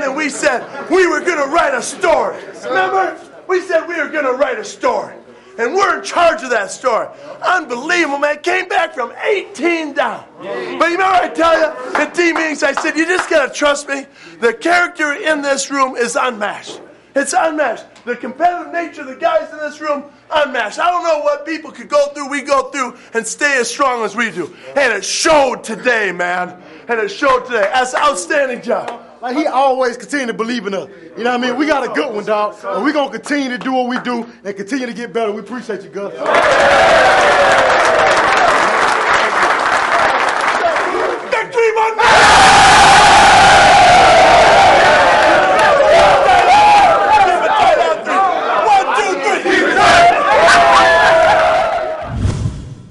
in and we said we were going to write a story. Remember? We said we were going to write a story. And we're in charge of that story. Unbelievable, man. Came back from 18 down. But you remember I tell you, in team meetings, I said, you just got to trust me. The character in this room is unmatched. It's unmatched. The competitive nature of the guys in this room, unmatched. I don't know what people could go through, we go through, and stay as strong as we do. And it showed today, man. And it showed today. That's an outstanding job. Like, he always continue to believe in us. You know what I mean? We got a good one, dog. And we're going to continue to do what we do and continue to get better. We appreciate you, Gus.